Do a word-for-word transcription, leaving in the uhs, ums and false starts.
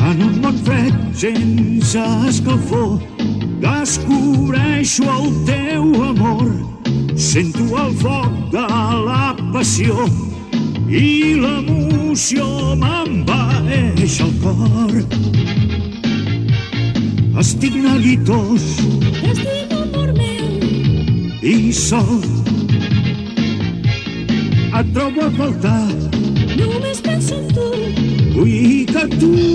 En un món fred sense escalfor descobreixo el teu amor. Sento el foc de la passió i l'emoció m'envaeix el cor. Estic neguitós, estic amor meu i sol. Et trobo a faltar, només penso en tu. vull que tu